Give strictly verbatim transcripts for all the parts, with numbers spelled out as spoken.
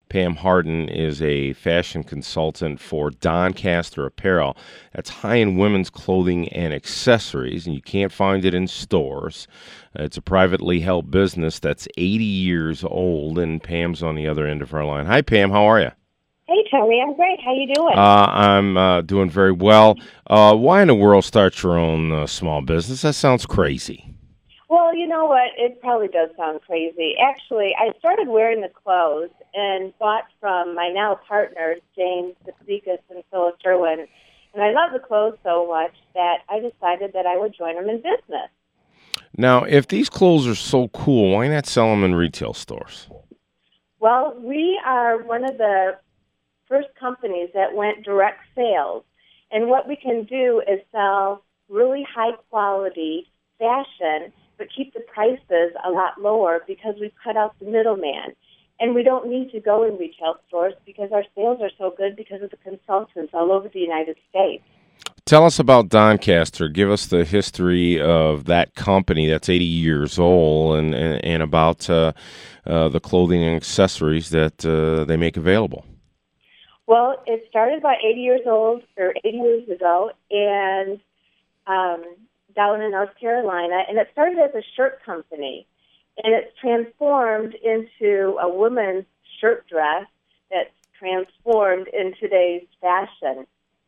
Pam Harden is a fashion consultant for Doncaster Apparel. That's high-end women's clothing and accessories, and you can't find it in stores. It's a privately held business that's eighty years old, and Pam's on the other end of our line. Hi, Pam. How are you? Hey, Tony. I'm great. How you doing? Uh, I'm uh, doing very well. Uh, why in the world start your own uh, small business? That sounds crazy. Well, you know what? It probably does sound crazy. Actually, I started wearing the clothes and bought from my now partners, James Sitsikas and Phyllis Irwin. And I love the clothes so much that I decided that I would join them in business. Now, if these clothes are so cool, why not sell them in retail stores? Well, we are one of the first companies that went direct sales. And what we can do is sell really high-quality fashion, but keep the prices a lot lower because we've cut out the middleman. And we don't need to go in retail stores because our sales are so good because of the consultants all over the United States. Tell us about Doncaster. Give us the history of that company that's eighty years old and, and, and about uh, uh, the clothing and accessories that uh, they make available. Well, it started about eighty years old, or eighty years ago, and um, down in North Carolina, and it started as a shirt company, and it's transformed into a woman's shirt dress that's transformed in today's fashion.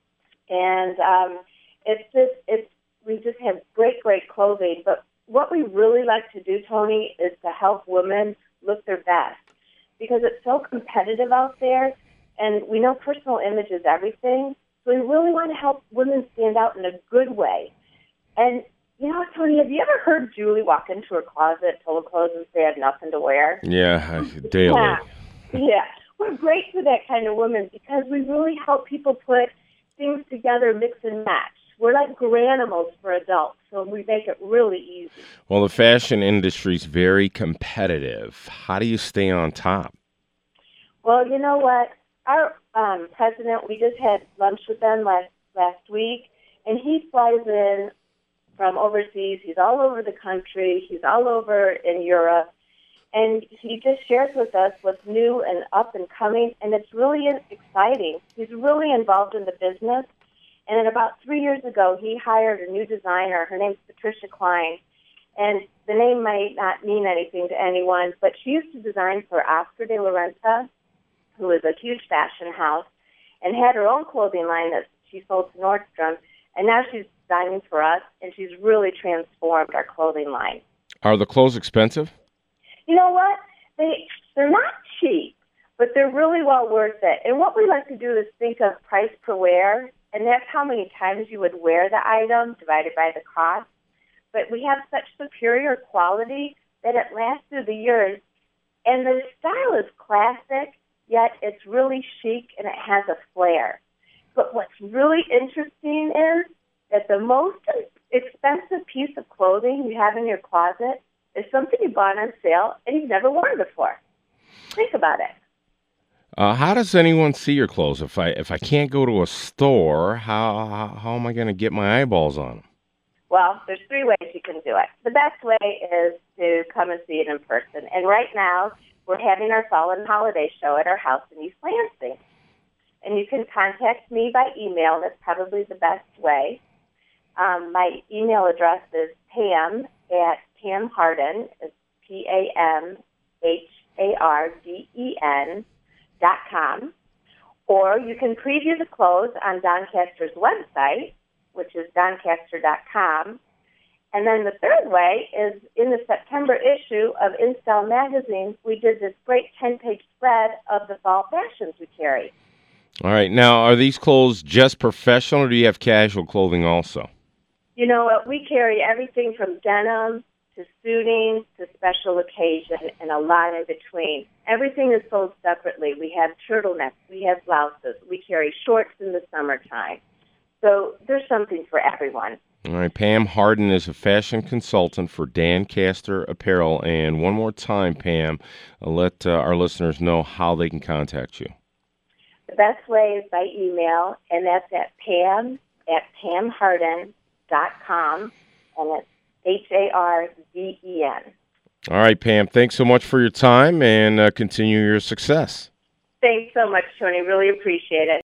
And um, it's just, it's, we just have great, great clothing. But what we really like to do, Tony, is to help women look their best because it's so competitive out there, and we know personal image is everything. So we really want to help women stand out in a good way. And, you know, Tony, have you ever heard Julie walk into her closet full of clothes and say I have nothing to wear? Yeah, daily. Yeah. yeah. We're great for that kind of woman because we really help people put things together, mix and match. We're like Granimals for adults, so we make it really easy. Well, the fashion industry is very competitive. How do you stay on top? Well, you know what? Our um, president, we just had lunch with them last, last week, and he flies in from overseas. He's all over the country. He's all over in Europe. And he just shares with us what's new and up and coming, and it's really exciting. He's really involved in the business. And then about three years ago, he hired a new designer. Her name's Patricia Klein. And the name might not mean anything to anyone, but she used to design for Oscar de la Renta, who is a huge fashion house, and had her own clothing line that she sold to Nordstrom. And now she's designing for us, and she's really transformed our clothing line. Are the clothes expensive? You know what? They, they're not cheap, but they're really well worth it. And what we like to do is think of price per wear, and that's how many times you would wear the item divided by the cost. But we have such superior quality that it lasts through the years. And the style is classic, yet it's really chic and it has a flair. But what's really interesting is that the most expensive piece of clothing you have in your closet is something you bought on sale and you've never worn before. Think about it. Uh, how does anyone see your clothes? If I if I can't go to a store, how how, how am I going to get my eyeballs on them? Well, there's three ways you can do it. The best way is to come and see it in person. And right now, we're having our fall and holiday show at our house in East Lansing. And you can contact me by email. That's probably the best way. Um, my email address is Pam at Pam Harden, it's P A M H A R D E N dot com. Or you can preview the clothes on Doncaster's website, which is doncaster dot com. And then the third way is in the September issue of InStyle magazine, we did this great ten-page spread of the fall fashions we carry. All right. Now, are these clothes just professional, or do you have casual clothing also? You know what? We carry everything from denim to suiting to special occasion and a lot in between. Everything is sold separately. We have turtlenecks. We have blouses. We carry shorts in the summertime. So there's something for everyone. All right. Pam Harden is a fashion consultant for Doncaster Apparel. And one more time, Pam, uh, let uh, our listeners know how they can contact you. The best way is by email, and that's at Pam at Pam Harden dot com, and it's H A R D E N. All right, Pam, thanks so much for your time, and uh, continue your success. Thanks so much, Tony. Really appreciate it.